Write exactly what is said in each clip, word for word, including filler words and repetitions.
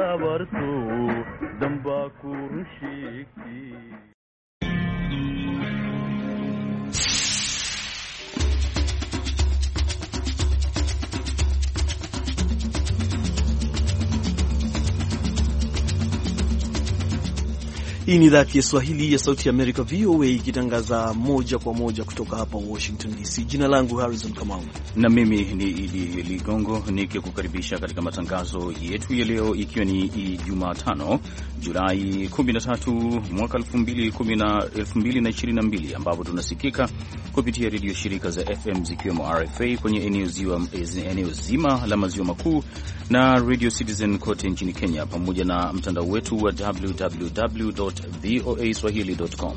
dabarto damba ku sheegti. Hii ni idhaa ya Kiswahili ya Sauti ya Amerika, V O A, ikitangaza moja kwa moja kutoka hapa Washington D C. Jina langu Harrison Kamau na mimi ni Idi Ligongo nikikukaribisha katika matangazo yetu ya leo, ikiwa ni Jumatano Julai kumi na tatu mwaka elfu mbili na ishirini na mbili, ambapo tunasikika kupitia redio shirika za F M zikiwemo R F A kwenye eneo zima, eneo zima la maziwa makuu na Radio Citizen kote nchini Kenya, pamoja na mtandao wetu wa w w w dot v o a swahili dot com.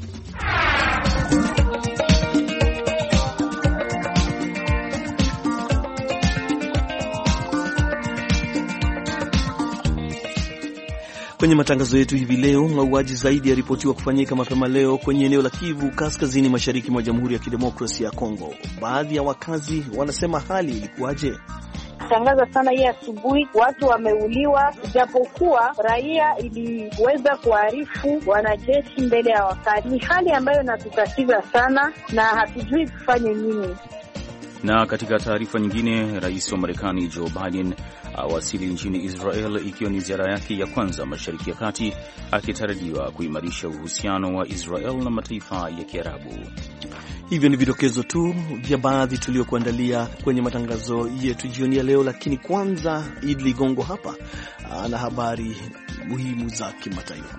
Kwenye matangazo yetu hivi leo, mauaji zaidi yaripotiwa kufanyika mapema leo kwenye eneo la Kivu kaskazini mashariki mwa Jamhuri ya Kidemokrasia ya Kongo. Baadhi ya wakazi wanasema hali ilikuwaje? Tangaza sana hii asubuhi watu wameuliwa, japokuwa raia iliweza kuarifu wanajeshi mbele ya wakati. Ni hali ambayo inatutatiza sana na hatujui kufanye nini. Na katika taarifa nyingine, rais wa Marekani Joe Biden awasili nchini Israel, ikiwa ni ziara yake ya kwanza Mashariki ya Kati, akitarajiwa kuimarisha uhusiano wa Israel na mataifa ya Kiarabu. Hivyo ni vidokezo tu vya baadhi tuliokuandalia kwenye matangazo yetu jioni ya leo, lakini kwanza Idi Ligongo hapa na habari muhimu za kimataifa.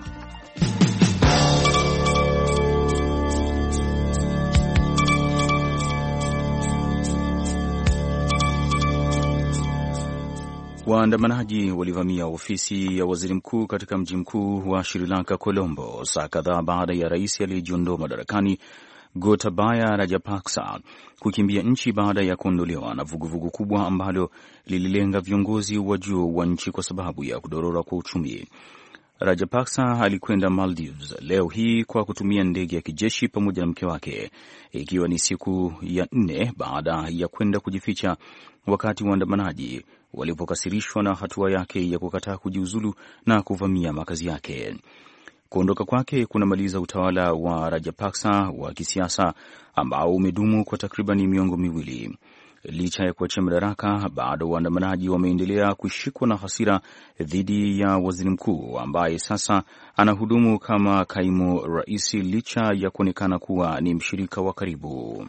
Waandamanaji walivamia ofisi ya waziri mkuu katika mji mkuu wa Sri Lanka, Colombo, saa kadhaa baada ya rais aliyejiondoa madarakani Gotabaya Rajapaksa kukimbia nchi baada ya kuondolewa na vuguvugu kubwa ambalo lililenga viongozi wa juu wa nchi kwa sababu ya kudorora kwa uchumi. Rajapaksa alikwenda Maldives leo hii kwa kutumia ndege ya kijeshi pamoja na mke wake, ikiwa ni siku ya nne baada ya kwenda kujificha wakati waandamanaji walipokasirishwa na hatua yake ya kukataa kujiuzulu na kuvamia makazi yake. Kuondoka kwake kunamaliza utawala wa Rajapaksa wa kisiasa ambao umedumu kwa takriban miongo miwili. Licha ya kuachia madaraka, bado waandamanaji wameendelea kushikwa na hasira dhidi ya waziri mkuu ambaye sasa anahudumu kama kaimu rais, licha ya kuonekana kuwa ni mshirika wa karibu.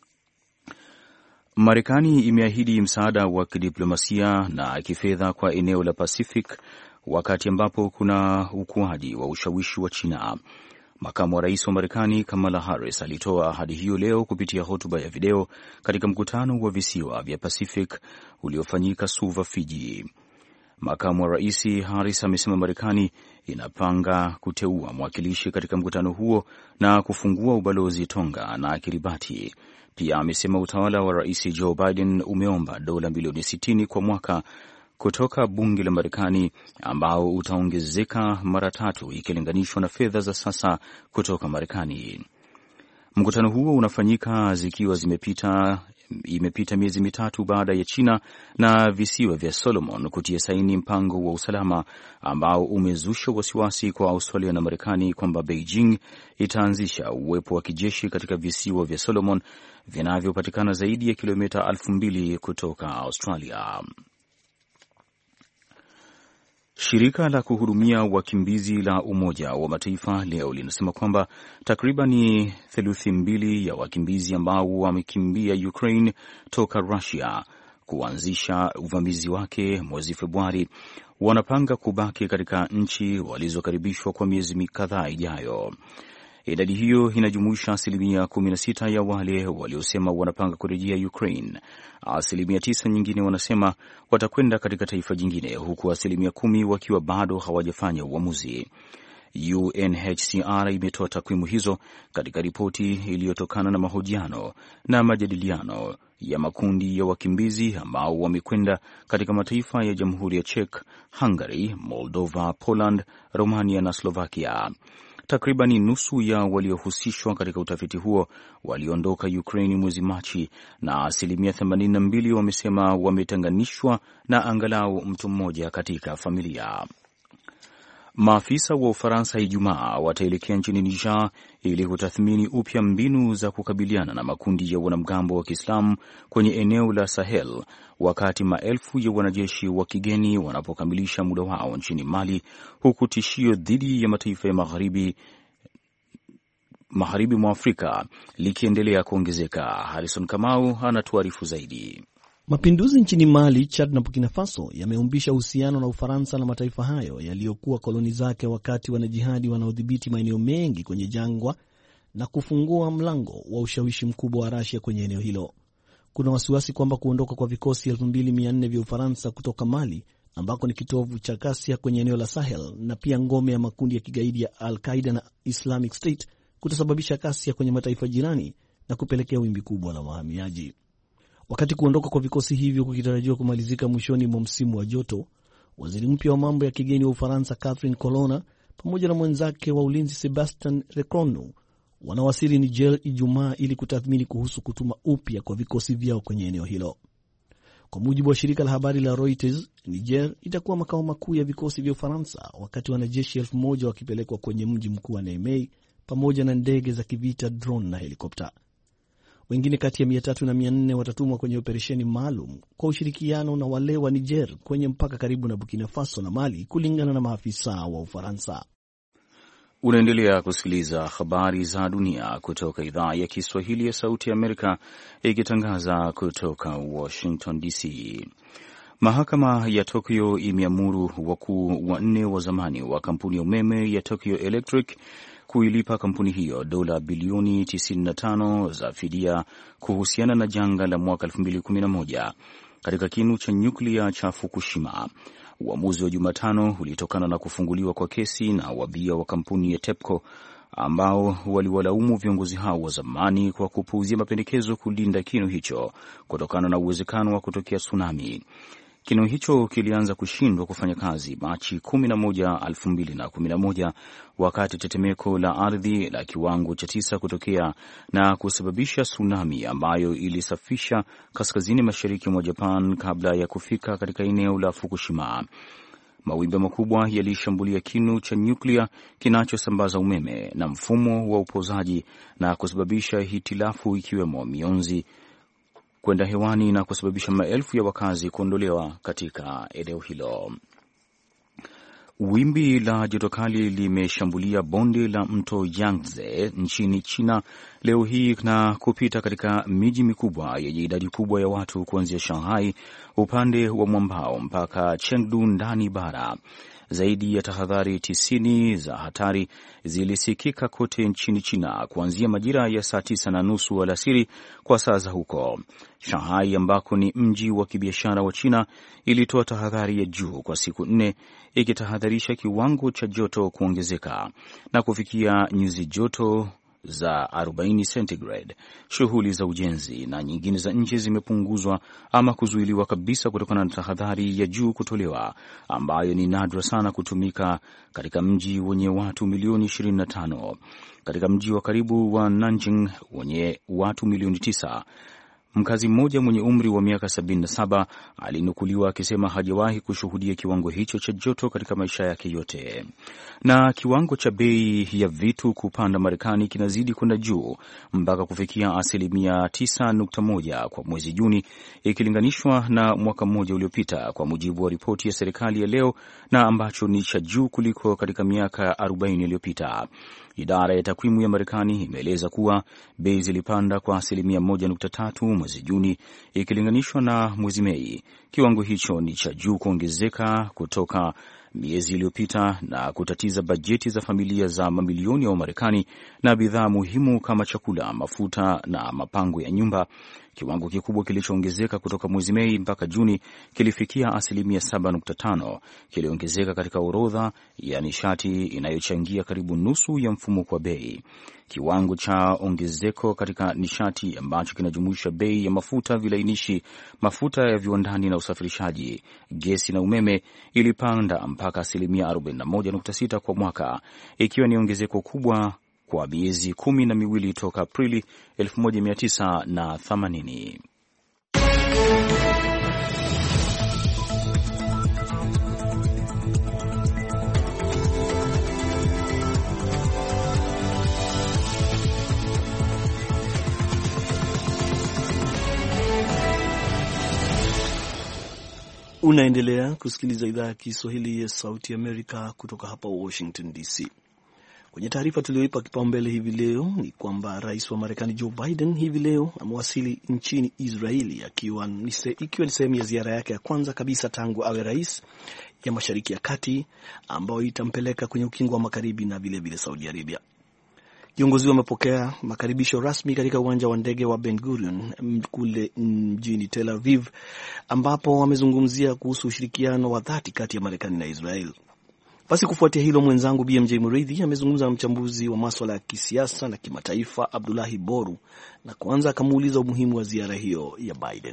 Marekani imeahidi msaada wa kidiplomasia na kifedha kwa eneo la Pacific wakati ambapo kuna ukuaji wa ushawishi wa China. Makamu wa rais wa Marekani Kamala Harris alitoa ahadi hiyo leo kupitia hotuba ya video katika mkutano wa visiwa vya Pacific uliofanyika Suva, Fiji. Makamu wa rais Harris amesema Marekani inapanga kuteua mwakilishi katika mkutano huo na kufungua ubalozi Tonga na Kiribati. Pia amesema utawala wa rais Joe Biden umeomba dola milioni sitini kwa mwaka kutoka bunge la Marekani, ambao utaongezeka mara tatu ikilinganishwa na fedha za sasa kutoka Marekani. Mkutano huo unafanyika zikiwa zimepita imepita miezi mitatu baada ya China na visiwa vya Solomon kutia saini mpango wa usalama ambao umezusha wasiwasi kwa Australia na Marekani kwamba Beijing itaanzisha uwepo wa kijeshi katika visiwa vya Solomon vinavyopatikana zaidi ya kilomita elfu mbili kutoka Australia. Shirika la kuhudumia wakimbizi la Umoja wa Mataifa leo linasema kwamba takribani theluthi mbili ya wakimbizi ambao wamekimbia Ukraine toka Russia kuanzisha uvamizi wake mwezi Februari wanapanga kubaki katika nchi walizokaribishwa kwa miezi kadhaa ijayo. Idadi hiyo inajumuisha asilimia kumi na sita ya wale waliosema wanapanga kurejea Ukraine. Asilimia tisa nyingine wanasema watakwenda katika taifa jingine, huku asilimia kumi wakiwa bado hawajafanya uamuzi. U N H C R imetoa takwimu hizo katika ripoti iliyotokana na mahojiano na majadiliano ya makundi ya wakimbizi ambao wamekwenda katika mataifa ya Jamhuri ya Czech, Hungary, Moldova, Poland, Romania na Slovakia. Takribani nusu ya waliohusishwa katika utafiti huo waliondoka Ukraine mwezi Machi, na asilimia themanini na mbili wamesema wametenganishwa na angalau mtu mmoja katika familia. Maafisa wa Ufaransa Ijumaa wataelekea nchini Niger ili kutathmini upya mbinu za kukabiliana na makundi ya wanamgambo wa Kiislamu kwenye eneo la Sahel, wakati maelfu ya wanajeshi wa kigeni wanapokamilisha muda wao nchini Mali, huku tishio dhidi ya mataifa ya magharibi magharibi mwa Afrika likiendelea kuongezeka. Harrison Kamau anatuarifu zaidi. Mapinduzi nchini Mali, Chad na Burkina Faso yameumbisha uhusiano na Ufaransa na mataifa hayo yaliyokuwa koloni zake, wakati wanajihadi wanaodhibiti maeneo mengi kwenye jangwa na kufungua mlango wa ushawishi mkubwa wa Russia kwenye eneo hilo. Kuna wasiwasi kwamba kuondoka kwa vikosi elfu mbili mia nne vya Ufaransa kutoka Mali, ambako ni kitovu cha ghasia kwenye eneo la Sahel na pia ngome ya makundi ya kigaidi ya Al-Qaeda na Islamic State, kutasababisha ghasia kwenye mataifa jirani na kupelekea wimbi kubwa la wahamiaji. Wakati kuondoka kwa vikosi hivyo kukitarajiwa kumalizika mwishoni mwa msimu wa joto, waziri mpya wa mambo ya kigeni wa Ufaransa Catherine Colonna pamoja na mwenzake wa ulinzi Sebastien Lecornu wanawasili Niger Ijumaa ili kutathmini kuhusu kutuma upya kwa vikosi vyao kwenye eneo hilo. Kwa mujibu wa shirika la habari la Reuters, Niger itakuwa makao makuu ya vikosi vya Ufaransa, wakati wanajeshi elfu moja wakipelekwa kwenye mji mkuu wa Niamey pamoja na ndege za kivita, drone na helikopta. Wengine kati ya mia tatu na mia nne watatumwa kwenye operesheni maalum kwa ushirikiano na wale wa Niger kwenye mpaka karibu na Burkina Faso na Mali, kulingana na maafisa wa Ufaransa. Unaendelea kusikiliza habari za dunia kutoka idhaa ya Kiswahili ya Sauti ya Amerika, ikitangaza kutoka Washington D C. Mahakama ya Tokyo imeamuru wakuu wanne wa zamani wa kampuni ya umeme ya Tokyo Electric kuilipa kampuni hiyo dola bilioni tisini na tano za fidia kuhusiana na janga la mwaka elfu mbili kumi na moja katika kinu cha nyuklia cha Fukushima. Uamuzi wa Jumatano ulitokana na kufunguliwa kwa kesi na wabia wa kampuni ya TEPCO ambao waliwalaumu viongozi hao wa zamani kwa kupuuzia mapendekezo kulinda kinu hicho kutokana na uwezekano wa kutokea tsunami. Kinu hicho kilianza kushindwa kufanya kazi Machi kumi na moja, elfu mbili na kumi na moja wakati tetemeko la ardhi la kiwango cha tisa kutokea na kusababisha tsunami ambayo ilisafisha kaskazini mashariki mwa Japan kabla ya kufika katika eneo la Fukushima. Mawimbi makubwa yalishambulia kinu cha nyuklia kinachosambaza umeme na mfumo wa upozaji na kusababisha hitilafu ikiwemo mionzi kwenda hewani na kusababisha maelfu ya wakazi kuondolewa katika eneo hilo. Wimbi la joto kali limeshambulia bonde la mto Yangtze nchini China leo hii na kupita katika miji mikubwa yenye idadi kubwa ya watu kuanzia Shanghai upande wa mwambao mpaka Chengdu ndani bara. Zaidi ya tahadhari tisini za hatari zilisikika kote nchini China kuanzia majira ya saa tisa na nusu alasiri kwa saa za huko. Shanghai, ambako ni mji wa kibiashara wa China, ilitoa tahadhari ya juu kwa siku nne, ikitahadharisha kiwango cha joto kuongezeka na kufikia nyuzi joto za arobaini centigrade. Shughuli za ujenzi na nyingine za nje zimepunguzwa ama kuzuiliwa kabisa kutokana na tahadhari ya juu kutolewa, ambayo ni nadra sana kutumika katika mji wenye watu milioni ishirini na tano. Katika mji wa karibu wa Nanjing wenye watu milioni tisa, mkazi mmoja mwenye umri wa miaka sabini na saba alinukuliwa akisema hajawahi kushuhudia kiwango hicho cha joto katika maisha yake yote. Na kiwango cha bei ya vitu kupanda Marekani kinazidi kwenda juu mpaka kufikia asilimia tisa nukta moja kwa mwezi Juni ikilinganishwa na mwaka mmoja uliopita, kwa mujibu wa ripoti ya serikali ya leo, na ambacho ni cha juu kuliko katika miaka arobaini iliyopita. Idara ya takwimu ya Marekani imeeleza kuwa bei zilipanda kwa asilimia moja nukta tatu mwezi Juni ikilinganishwa na mwezi Mei. Kiwango hicho ni cha juu kuongezeka kutoka miezi iliyopita na kutatiza bajeti za familia za mamilioni ya Wamarekani na bidhaa muhimu kama chakula, mafuta na mapango ya nyumba. Kiwango kikubwa kilichoongezeka kutoka mwezi Mei mpaka Juni kilifikia asilimia saba nukta tano, kiliongezeka katika orodha ya nishati inayochangia karibu nusu ya mfumuko wa bei. Kiwango cha ongezeko katika nishati ambacho kinajumuisha bei ya mafuta vilainishi, mafuta ya viwandani na usafirishaji, gesi na umeme ilipanda mpaka asilimia arobaini na moja nukta sita kwa mwaka, ikiwa ni ongezeko kubwa kwa miezi kumi na miwili toka Aprili elfu moja mia tisa na themanini. Unaendelea kusikiliza idhaa ya Kiswahili ya Sauti Amerika kutoka hapa Washington D C. Kwenye taarifa tulioipa kipaumbele hivi leo ni kwamba rais wa Marekani Joe Biden hivi leo amewasili nchini Israeli akiwa ni ikiwa ni sehemu ya ziara yake ya kwanza kabisa tangu awe rais ya Mashariki ya Kati, ambayo itampeleka kwenye ukingo wa Magharibi na vile vile Saudi Arabia. Viongozi wamepokea makaribisho rasmi katika uwanja wa ndege wa Ben Gurion kule mjini Tel Aviv, ambapo wamezungumzia kuhusu ushirikiano wa dhati kati ya Marekani na Israel. Basi kufuatia hilo, mwenzangu B M J Muridhi amezungumza na mchambuzi wa masuala ya kisiasa na kimataifa Abdullahi Boru, na kwanza akamuuliza umuhimu wa ziara hiyo ya Biden.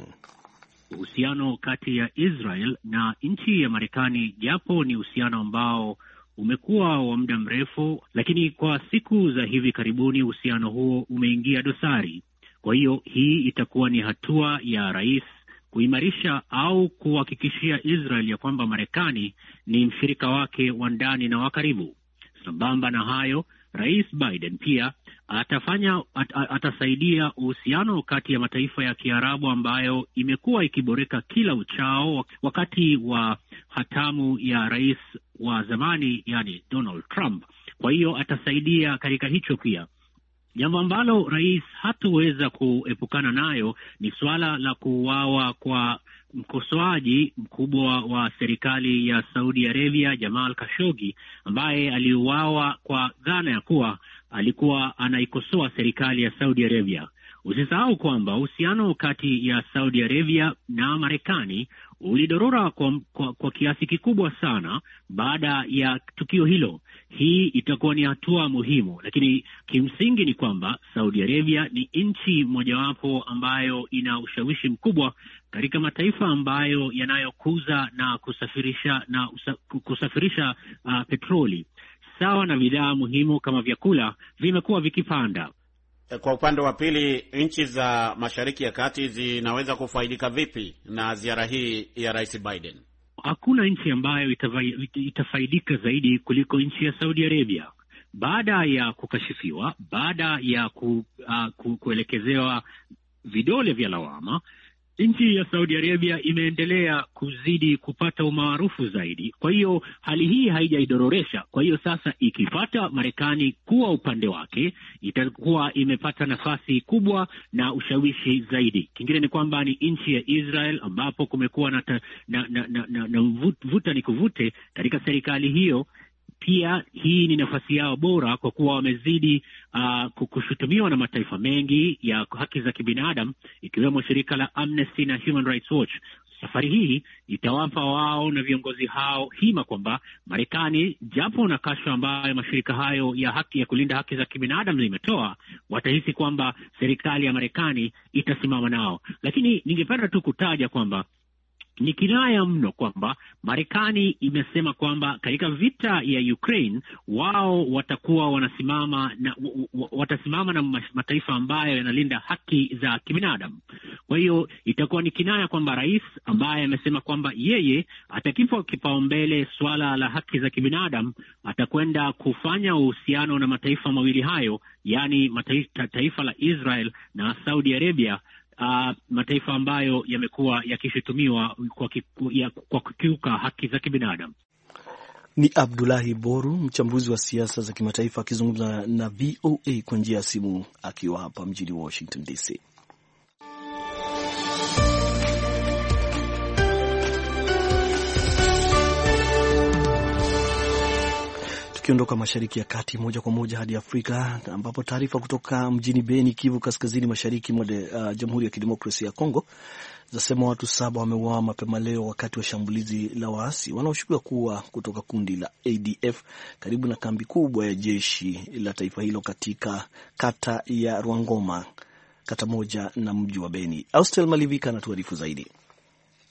Uhusiano kati ya Israel na nchi ya Marekani, japo ni uhusiano ambao umekuwa wa muda mrefu, lakini kwa siku za hivi karibuni uhusiano huo umeingia dosari. Kwa hiyo hii itakuwa ni hatua ya rais kuimarisha au kuhakikishia Israel ya kwamba Marekani ni mshirika wake wa ndani na wa karibu. Sambamba na hayo, Rais Biden pia atafanya at, atasaidia uhusiano kati ya mataifa ya Kiarabu ambayo imekuwa ikiboreka kila uchao wakati wa hatamu ya rais wa zamani, yani Donald Trump. Kwa hiyo atasaidia katika hicho pia. Jambo ambalo rais hatuweza kuepukana nayo ni suala la kuuawa kwa mkosoaji mkubwa wa serikali ya Saudi Arabia, Jamal Khashoggi, ambaye aliuawa kwa dhana ya kuwa alikuwa anaikosoa serikali ya Saudi Arabia. Usisahau kwamba uhusiano kati ya Saudi Arabia na Marekani ulidorora kwa, kwa, kwa kiasi kikubwa sana baada ya tukio hilo. Hii itakuwa ni hatua muhimu, lakini kimsingi ni kwamba Saudi Arabia ni nchi mojawapo ambayo ina ushawishi mkubwa katika mataifa ambayo yanayokuza na kusafirisha na usa, kusafirisha uh, petroli, sawa na bidhaa muhimu kama vyakula vimekuwa vikipanda. Kwa upande wa pili, nchi za Mashariki ya Kati zinaweza kufaidika vipi na ziara hii ya Rais Biden? Hakuna nchi ambayo itafaidika zaidi kuliko nchi ya Saudi Arabia. Baada ya kukashifiwa, baada ya ku, uh, ku, kuelekezewa vidole vya lawama, nchi ya Saudi Arabia imeendelea kuzidi kupata umaarufu zaidi. Kwa hiyo hali hii haijaidororesha. Kwa hiyo sasa ikipata Marekani kuwa upande wake, itakuwa imepata nafasi kubwa na ushawishi zaidi. Kingine ni kwamba ni nchi ya Israel ambapo kumekuwa na, na, na, na, na, na vuta ni kuvute katika serikali hiyo. Pia hii ni nafasi yao bora kwa kuwa wamezidi uh, kushutumiwa na mataifa mengi ya haki za kibinadamu, ikiwemo shirika la Amnesty na Human Rights Watch. Safari hii itawapa wao na viongozi hao hima kwamba Marekani, japo na kashfa ambayo mashirika hayo ya haki ya kulinda haki za kibinadamu zimetoa, watahisi kwamba serikali ya Marekani itasimama nao. Lakini ningependa tu kutaja kwamba ni kinaya mno kwamba Marekani imesema kwamba katika vita ya Ukraine wao watakuwa wanasimama na watasimama na mataifa ambayo yanalinda haki za kibinadamu. Kwa hiyo itakuwa ni kinaya kwamba rais ambaye amesema kwamba yeye atakipa kipaumbele swala la haki za kibinadamu atakwenda kufanya uhusiano na mataifa mawili hayo, yani mataifa taifa la Israel na Saudi Arabia. Uh, mataifa ambayo yamekuwa yakishutumiwa kwa, ya, kwa kukiuka haki za kibinadamu. Ni Abdullahi Boru, mchambuzi wa siasa za kimataifa, akizungumza na V O A kwa njia ya simu akiwa hapa mjini Washington D C. Tukiondoka Mashariki ya Kati moja kwa moja hadi Afrika, ambapo taarifa kutoka mjini Beni, Kivu Kaskazini, mashariki mwa uh, Jamhuri ya Kidemokrasia ya Kongo zasema watu saba wameuawa mapema leo wakati wa shambulizi la waasi wanaoshukiwa kuwa kutoka kundi la A D F karibu na kambi kubwa ya jeshi la taifa hilo katika kata ya Rwangoma, kata moja na mji wa Beni. Austel Malivika anatuarifu zaidi.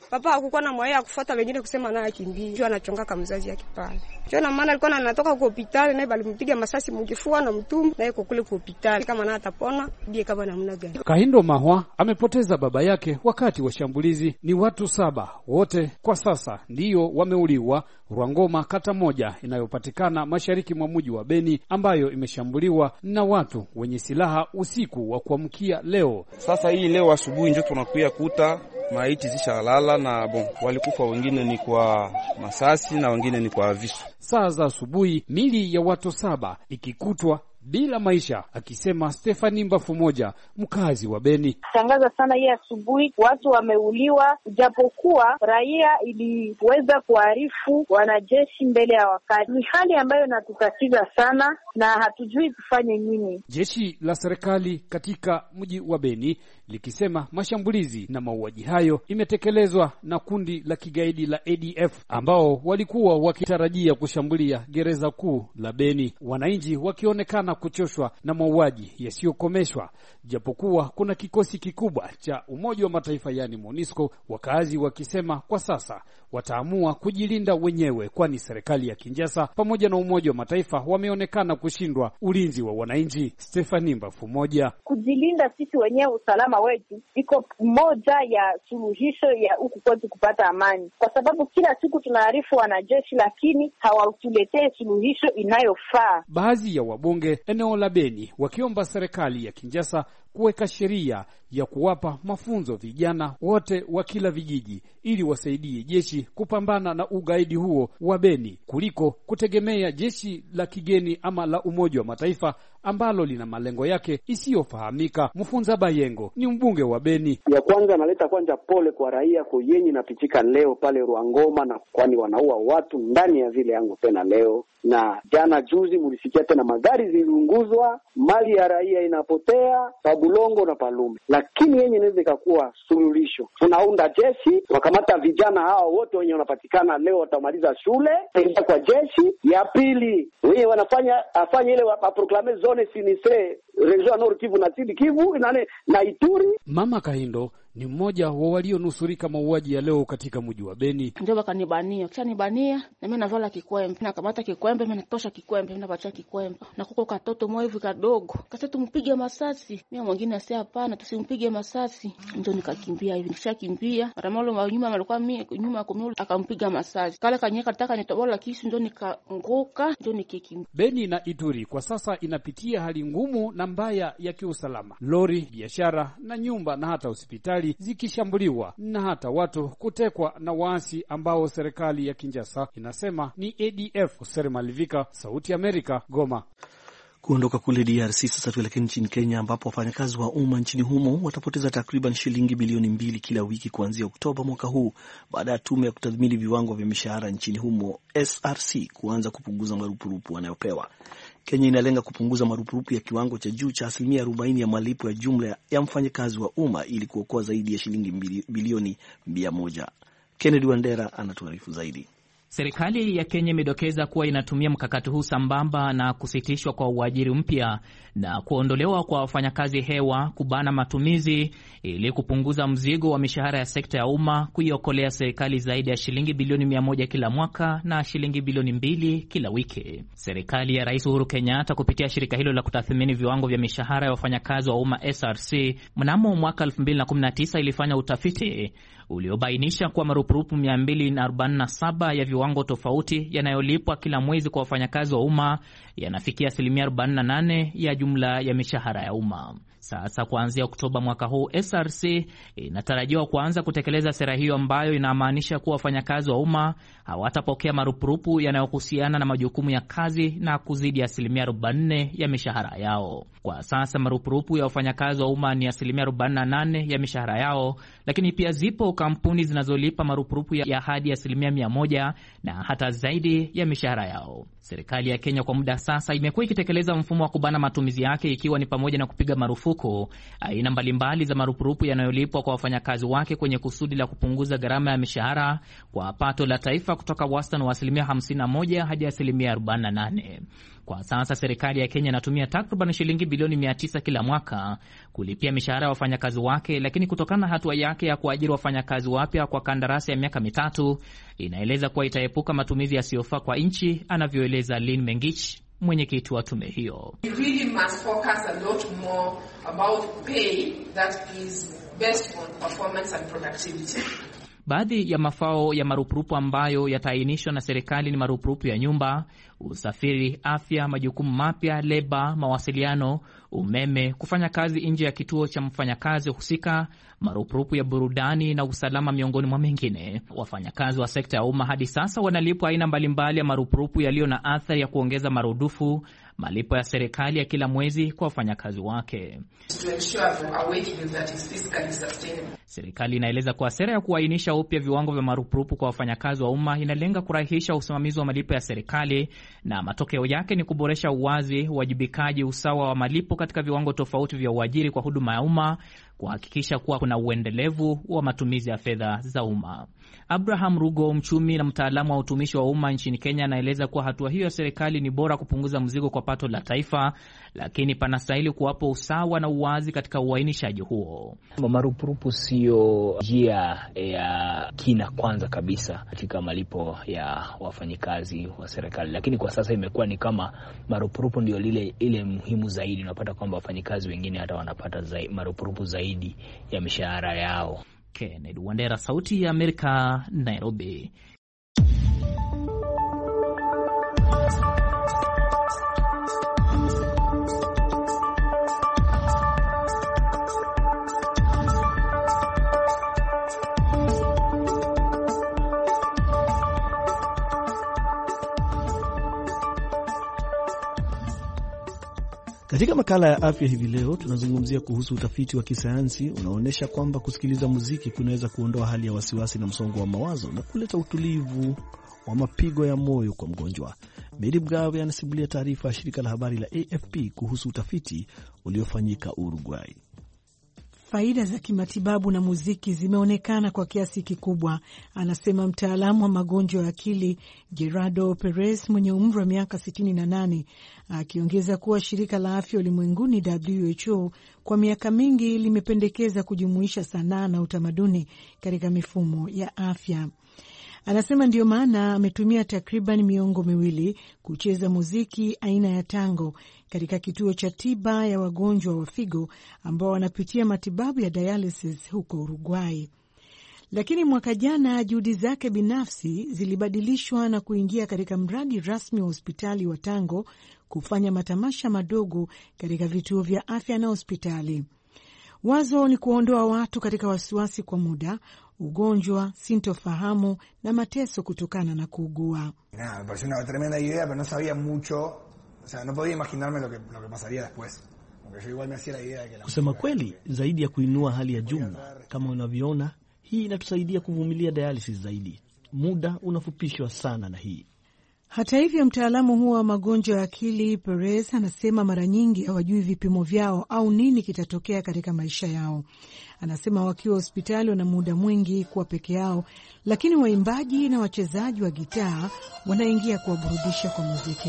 Papa hakukuwa na moyo ya kufuata wengine kusema naye kimbie. Ndio anachonga kama mzazi yake pale. Ndio na maana alikuwa anatoka kwa hospitali naye balimpiga masasi mkifua na mtumbo naye kwa kule kwa hospitali kama na atapona bie kama namna gani. Kahindo Mahwa amepoteza baba yake wakati wa shambulizi. Ni watu saba wote kwa sasa ndio wameuliwa Rwangoma, kata moja inayopatikana mashariki mwa mji wa Beni, ambayo imeshambuliwa na watu wenye silaha usiku wa kuamkia leo. Sasa hii leo asubuhi ndio tunakuya kuta maiti zishalala na bon, walikufa wengine ni kwa masasi na wengine ni kwa visu. Saa za asubuhi mili ya watu saba ikikutwa bila maisha, akisema Stephanie Mbafu moja, mkazi wa Beni. Tangaza sana hii asubuhi watu wameuliwa, japokuwa raia iliweza kuarifu wanajeshi mbele ya wakati. Ni hali ambayo inatutatiza sana na hatujui tufanye nini. Jeshi la serikali katika mji wa Beni likisema mashambulizi na mauaji hayo imetekelezwa na kundi la kigaidi la A D F ambao walikuwa wakitarajia kushambulia gereza kuu la Beni. Wananchi wakionekana kuchoshwa na mauaji yasiyokomeshwa, japokuwa kuna kikosi kikubwa cha Umoja wa Mataifa yani MONUSCO, wakazi wakisema kwa sasa wataamua kujilinda wenyewe, kwani serikali ya Kinshasa pamoja na Umoja wa Mataifa wameonekana kushindwa ulinzi wa wananchi. Stephanie Mbafu moja, kujilinda sisi wenyewe, usalama wetu iko moja ya suluhisho ya huku kwetu kupata amani, kwa sababu kila siku tunaarifu wanajeshi lakini hawatuletee suluhisho inayofaa. Baadhi ya wabunge eneo la Beni wakiomba serikali ya Kinshasa kuweka sheria ya kuwapa mafunzo vijana wote wa kila vijiji ili wasaidie jeshi kupambana na ugaidi huo wa Beni kuliko kutegemea jeshi la kigeni ama la Umoja wa Mataifa ambalo lina malengo yake isiyofahamika. Mfunza Bayengo ni mbunge wa Beni. Ya kwanza analeta kwanza pole kwa raia kwa yenye napitika leo pale Rwangoma, na kwani wanaua watu ndani ya vile yangu tena leo na jana juzi mulisikia tena magari ziliunguzwa, mali ya raia inapotea Pabulongo na Palume. Lakini yenye inaweza ikakuwa suluhisho, tunaunda jeshi, wakamata vijana hao wote wenye wanapatikana leo watamaliza shule, ingia kwa jeshi. Ya pili, wenye wanafanya afanye ile waproklame zone sinistre region Nord Kivu na Sud Kivu inane na Ituri. Mama Kahindo ni mmoja wa walionusurika mauaji ya leo katika mji wa Beni. Ndio wakanibania, kisha nibania na mimi navala kikwembe, na kamata kikwembe, mimi natosha kikwembe, mimi nabacha kikwembe. Na kuko katoto mwevu kadogo, kasa tumpige masasi. Mimi mwingine asia hapana, tusimpige masasi. Ndio nikakimbia hivi, nishakimbia. Ramalo wa nyuma alikuwa mimi nyuma kwa mimi akampiga masasi. Kale kanyeka nataka nitobola kisu, ndio nikaanguka, ndio nikikimbia. Beni na Ituri kwa sasa inapitia hali ngumu na mbaya ya kiusalama. Lori, biashara na nyumba na hata hospitali zikishambuliwa na hata watu kutekwa na waasi ambao serikali ya Kinshasa inasema ni A D F. Usere Malivika, Sauti Amerika, Goma. Kuondoka kule D R C sasa tuelekee nchini Kenya, ambapo wafanyakazi wa umma nchini humo watapoteza takriban shilingi bilioni mbili kila wiki kuanzia Oktoba mwaka huu baada ya tume ya kutathmini viwango vya mishahara nchini humo S R C kuanza kupunguza marupurupu wanayopewa. Kenya inalenga kupunguza marupurupu ya kiwango cha juu cha asilimia arobaini ya malipo ya jumla ya mfanyakazi wa umma ili kuokoa zaidi ya shilingi bilioni mia moja. Kennedy Wandera anatuarifu zaidi. Serikali ya Kenya imedokeza kuwa inatumia mkakati huu sambamba na kusitishwa kwa uajiri mpya na kuondolewa kwa wafanyakazi hewa kubana matumizi ili kupunguza mzigo wa mishahara ya sekta ya umma, kuiokolea serikali zaidi ya shilingi bilioni mia moja kila mwaka na shilingi bilioni mbili kila wiki. Serikali ya Rais Uhuru Kenyatta kupitia shirika hilo la kutathmini viwango vya mishahara ya wafanyakazi wa umma S R C mnamo mwaka elfu mbili na kumi na tisa ilifanya utafiti uliobainisha kuwa marupurupu mia mbili arobaini na saba ya viwango tofauti yanayolipwa kila mwezi kwa wafanyakazi wa umma yanafikia asilimia arobaini na nane ya jumla ya mishahara ya umma. Sasa kuanzia Oktoba mwaka huu S R C inatarajiwa kuanza kutekeleza sera hiyo ambayo inamaanisha kuwa wafanyakazi wa umma hawatapokea marupurupu yanayohusiana na majukumu ya kazi na kuzidi asilimia arobaini ya mishahara yao. Kwa sasa marupurupu ya wafanyakazi wa umma ni asilimia arobaini na nane ya mishahara yao, lakini pia zipo kampuni zinazolipa marupurupu ya hadi asilimia mia moja na hata zaidi ya mishahara yao. Serikali ya Kenya kwa muda sasa imekuwa ikitekeleza mfumo wa kubana matumizi yake, ikiwa ni pamoja na kupiga marufuku marufuku aina mbalimbali za marupurupu yanayolipwa kwa wafanyakazi wake kwenye kusudi la kupunguza gharama ya mishahara kwa pato la taifa kutoka wastani wa asilimia hamsini na moja hadi asilimia arobaini na nane. Kwa sasa serikali ya Kenya inatumia takriban shilingi bilioni mia tisa kila mwaka kulipia mishahara ya wafanyakazi wake, lakini kutokana na hatua yake ya kuajiri wafanyakazi wapya kwa kandarasi ya miaka mitatu, inaeleza kuwa itaepuka matumizi yasiyofaa kwa nchi, anavyoeleza Lynn Mengich, mwenyekiti wa tume hiyo. We really must focus a lot more about pay that is based on performance and productivity. Baadhi ya mafao ya marupurupu ambayo yataainishwa na serikali ni marupurupu ya nyumba, usafiri, afya, majukumu mapya, leba, mawasiliano, umeme, kufanya kazi nje ya kituo cha mfanyakazi husika, marupurupu ya burudani na usalama, miongoni mwa mengine. Wafanyakazi wa sekta ya umma hadi sasa wanalipwa aina mbalimbali ya marupurupu yaliyo na athari ya kuongeza marudufu malipo ya serikali ya kila mwezi kwa wafanyakazi wake. Serikali inaeleza kuwa sera ya kuainisha upya viwango vya marupurupu kwa wafanyakazi wa umma inalenga kurahisisha usimamizi wa malipo ya serikali, na matokeo yake ni kuboresha uwazi, uwajibikaji, usawa wa malipo katika viwango tofauti vya uajiri kwa huduma ya umma, kuhakikisha kuwa kuna uendelevu wa matumizi ya fedha za umma. Abraham Rugo, mchumi na mtaalamu wa utumishi wa umma nchini Kenya, anaeleza kuwa hatua hiyo ya serikali ni bora kupunguza mzigo kwa pato la taifa, lakini panastahili kuwapo usawa na uwazi katika uainishaji huo. Marupurupu sio njia ya kina kwanza kabisa katika malipo ya wafanyikazi wa serikali, lakini kwa sasa imekuwa ni kama marupurupu ndio lile ile muhimu zaidi. Unapata kwamba wafanyikazi wengine hata wanapata zaidi, marupurupu zaidi ya mishahara yao. Kennedy Wandera, Sauti ya Amerika, Nairobi. Katika makala ya afya hivi leo tunazungumzia kuhusu utafiti wa kisayansi unaoonyesha kwamba kusikiliza muziki kunaweza kuondoa hali ya wasiwasi na msongo wa mawazo na kuleta utulivu wa mapigo ya moyo kwa mgonjwa. Mary Mgawe anasimulia taarifa ya shirika la habari la A F P kuhusu utafiti uliofanyika Uruguay. Faida za kimatibabu na muziki zimeonekana kwa kiasi kikubwa, anasema mtaalamu wa magonjwa ya akili Gerardo Perez mwenye umri wa miaka sitini na nane, akiongeza kuwa shirika la afya ulimwenguni W H O kwa miaka mingi limependekeza kujumuisha sanaa na utamaduni katika mifumo ya afya. Anasema ndio maana ametumia takriban miongo miwili kucheza muziki aina ya tango katika kituo cha tiba ya wagonjwa wa figo ambao wanapitia matibabu ya dialysis huko Uruguay. Lakini mwaka jana juhudi zake binafsi zilibadilishwa na kuingia katika mradi rasmi wa hospitali wa tango kufanya matamasha madogo katika vituo vya afya na hospitali. Wazo ni kuondoa watu katika wasiwasi kwa muda, ugonjwa, sintofahamu na mateso kutokana na kuugua. Nada, me pareció una tremenda idea, pero no sabía mucho, o sea, no podía imaginarme lo que lo que pasaría después. Porque yo igual me hacía la idea de que la Kusema kweli, zaidi ya kuinua hali ya jumla, kama unavyoona, hii inatusaidia kuvumilia dialysis zaidi. Muda unafupishwa sana na hii. Hata hivyo, mtaalamu huo wa magonjwa ya akili Perez anasema mara nyingi hawajui vipimo vyao au nini kitatokea katika maisha yao. Anasema wakiwa hospitali wana muda mwingi kuwa peke yao, lakini waimbaji na wachezaji wa gitaa wanaingia kuwaburudisha kwa muziki.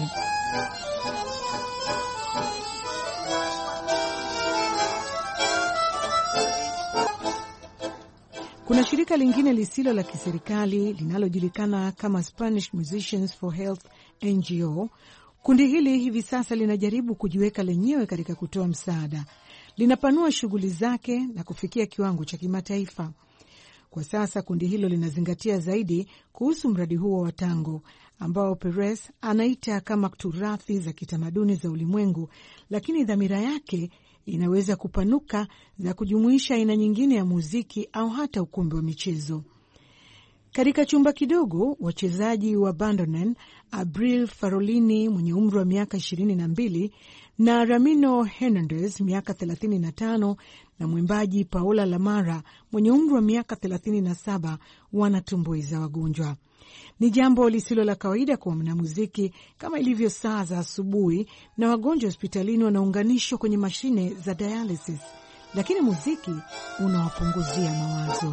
Kuna shirika lingine lisilo la kiserikali linalojulikana kama Spanish Musicians for Health N G O. Kundi hili hivi sasa linajaribu kujiweka lenyewe katika kutoa msaada. Linapanua shughuli zake na kufikia kiwango cha kimataifa. Kwa sasa kundi hilo linazingatia zaidi kuhusu mradi huo wa tango ambao Perez anaita kama turathi za kitamaduni za ulimwengu, lakini dhamira yake inaweza kupanuka za kujumuisha aina nyingine ya muziki au hata ukumbi wa michezo. Katika chumba kidogo, wachezaji wa bandoneon Abril Farolini mwenye umri wa miaka ishirini na mbili na Ramiro Hernandez miaka thelathini na tano na mwimbaji Paola Lamara mwenye umri wa miaka thelathini na saba wanatumbuiza wagonjwa. Ni jambo lisilo la kawaida kwa mwanamuziki, kama ilivyo saa za asubuhi na wagonjwa hospitalini wanaunganishwa kwenye mashine za dialysis, lakini muziki unawapunguzia mawazo.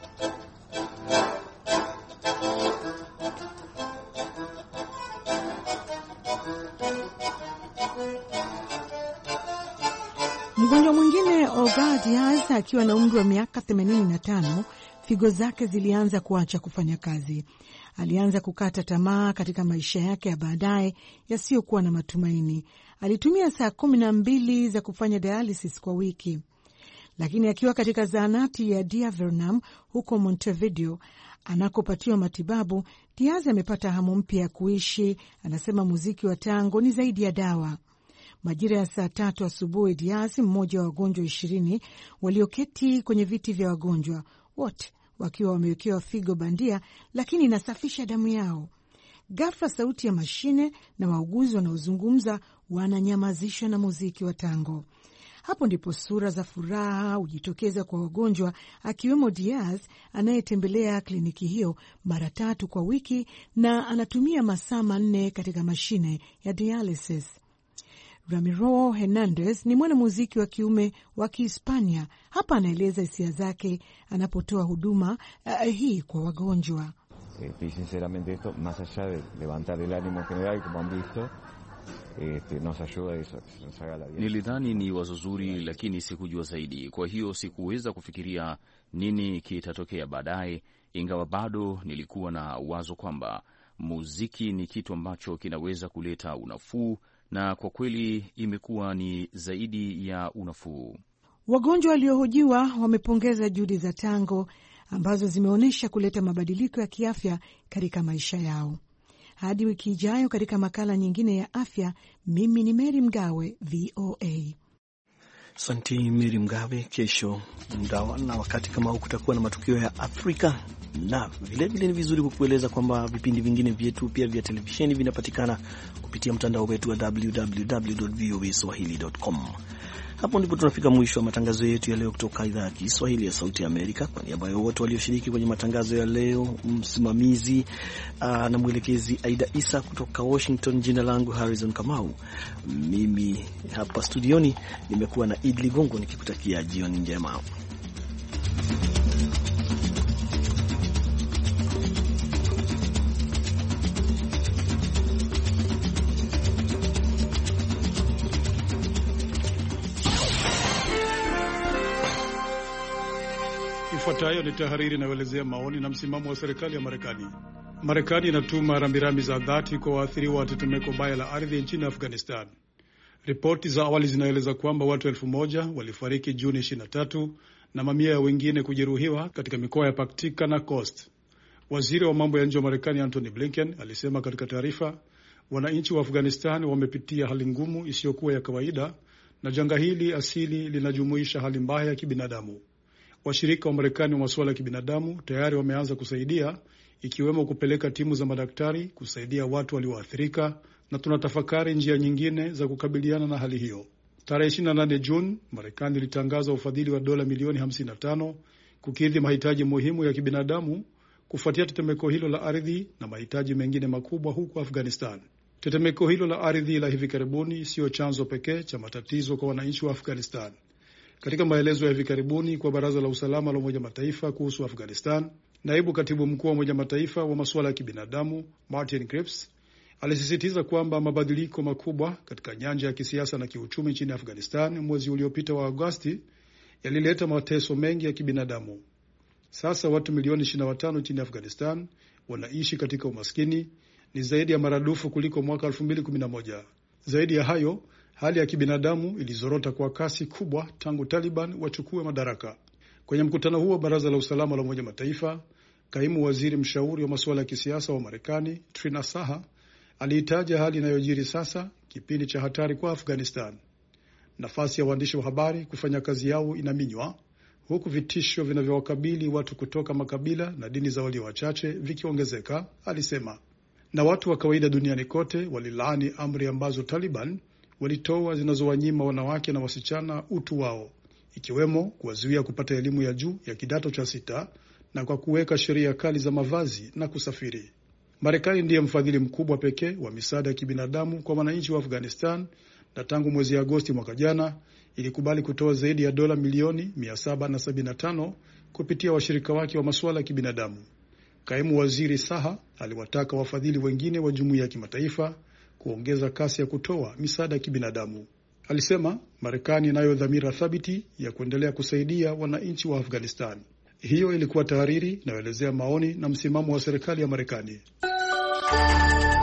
Mgonjwa mwingine, Olga Diaz, akiwa na umri wa miaka themanini na tano, figo zake zilianza kuacha kufanya kazi. Alianza kukata tamaa katika maisha yake ya baadaye yasiyokuwa na matumaini. Alitumia saa kumi na mbili za kufanya dialysis kwa wiki. Lakini akiwa katika zahanati ya Diavernam huko Montevideo anakopatiwa matibabu, Diaz amepata hamu mpya ya kuishi. Anasema muziki wa tango ni zaidi ya dawa. Majira ya saa tatu asubuhi, Diaz, mmoja wa wagonjwa ishirini walioketi kwenye viti vya wagonjwa, wote wakiwa wamewekewa figo bandia lakini inasafisha damu yao. Ghafla sauti ya mashine na wauguzi wanaozungumza wananyamazishwa na muziki wa tango. Hapo ndipo sura za furaha hujitokeza kwa wagonjwa, akiwemo Diaz anayetembelea kliniki hiyo mara tatu kwa wiki na anatumia masaa manne katika mashine ya dialysis. Ramiro Hernandez ni mwanamuziki wa kiume wa Kihispania. Hapa anaeleza hisia zake anapotoa huduma uh, hii kwa wagonjwa. Eh, sinceramente esto más allá de levantar el ánimo general como han visto este nos ayuda eso, nos haga la vida. Nilidhani ni wazo zuri, lakini sikujua zaidi, kwa hiyo sikuweza kufikiria nini kitatokea baadaye, ingawa bado nilikuwa na wazo kwamba muziki ni kitu ambacho kinaweza kuleta unafuu, na kwa kweli imekuwa ni zaidi ya unafuu. Wagonjwa waliohojiwa wamepongeza juhudi za tango ambazo zimeonyesha kuleta mabadiliko ya kiafya katika maisha yao. Hadi wiki ijayo katika makala nyingine ya afya, mimi ni Mary Mgawe, V O A. Asante Mary Mgawe. Kesho mdawa na wakati kama huu kutakuwa na matukio ya Afrika, na vile vile ni vizuri kukueleza kwamba vipindi vingine vyetu pia vya televisheni vinapatikana kupitia mtandao wetu wa w w w dot v o a swahili dot com. Hapo ndipo tunafika mwisho wa matangazo yetu ya leo kutoka idhaa ya Kiswahili ya Sauti ya Amerika. Kwa niaba ya wote walioshiriki kwenye matangazo ya leo, msimamizi aa, na mwelekezi Aida Isa kutoka Washington, jina langu Harrison Kamau. Mimi hapa studioni nimekuwa na Idli Gongo nikikutakia jioni njema. Ifuatayo ni tahariri inayoelezea maoni na msimamo wa serikali ya Marekani. Marekani inatuma rambirambi za dhati kwa waathiriwa wa tetemeko baya la ardhi nchini Afghanistan. Ripoti za awali zinaeleza kwamba watu elfu moja walifariki Juni ishirini na tatu na mamia ya wengine kujeruhiwa katika mikoa ya Paktika na Khost. Waziri wa mambo ya nje wa Marekani Antony Blinken alisema katika taarifa, wananchi wa Afghanistan wamepitia hali ngumu isiyokuwa ya kawaida, na janga hili asili linajumuisha hali mbaya ya kibinadamu. Washirika wa Marekani wa masuala ya kibinadamu tayari wameanza kusaidia, ikiwemo kupeleka timu za madaktari kusaidia watu walioathirika, na tunatafakari njia nyingine za kukabiliana na hali hiyo. Tarehe ishirini na nane Juni, Marekani ilitangaza ufadhili wa dola milioni hamsini na tano kukidhi mahitaji muhimu ya kibinadamu kufuatia tetemeko hilo la ardhi na mahitaji mengine makubwa huko Afghanistan. Tetemeko hilo la ardhi la hivi karibuni sio chanzo pekee cha matatizo kwa wananchi wa Afghanistan. Katika maelezo ya hivi karibuni kwa Baraza la Usalama la Umoja Mataifa kuhusu Afghanistan, naibu katibu mkuu wa Umoja Mataifa wa masuala ya kibinadamu Martin Griffiths alisisitiza kwamba mabadiliko makubwa katika nyanja ya kisiasa na kiuchumi nchini Afghanistan mwezi uliopita wa Agosti yalileta mateso mengi ya kibinadamu. Sasa watu milioni ishirini na watano nchini Afghanistan wanaishi katika umaskini, ni zaidi ya maradufu kuliko mwaka elfu mbili kumi na moja. Zaidi ya hayo, hali ya kibinadamu ilizorota kwa kasi kubwa tangu Taliban wachukue madaraka. Kwenye mkutano huo Baraza la Usalama la Umoja Mataifa, kaimu waziri mshauri wa masuala ya kisiasa wa Marekani Trina Saha aliitaja hali inayojiri sasa kipindi cha hatari kwa Afghanistan. Nafasi ya waandishi wa habari kufanya kazi yao inaminywa, huku vitisho vinavyowakabili watu kutoka makabila na dini za walio wachache vikiongezeka, alisema. Na watu wa kawaida duniani kote walilaani amri ambazo Taliban walitoa zinazowanyima wanawake na wasichana utu wao, ikiwemo kuwazuia kupata elimu ya juu ya kidato cha sita na kwa kuweka sheria kali za mavazi na kusafiri. Marekani ndiye mfadhili mkubwa pekee wa misaada ya kibinadamu kwa wananchi wa Afghanistan, na tangu mwezi Agosti mwaka jana ilikubali kutoa zaidi ya dola milioni mia saba sabini na tano kupitia washirika wake wa masuala ya kibinadamu. Kaimu waziri Saha aliwataka wafadhili wengine wa jumuiya ya kimataifa kuongeza kasi ya kutoa misaada ya kibinadamu. Alisema Marekani inayo dhamira thabiti ya kuendelea kusaidia wananchi wa Afghanistan. Hiyo ilikuwa tahariri inayoelezea maoni na msimamo wa serikali ya Marekani.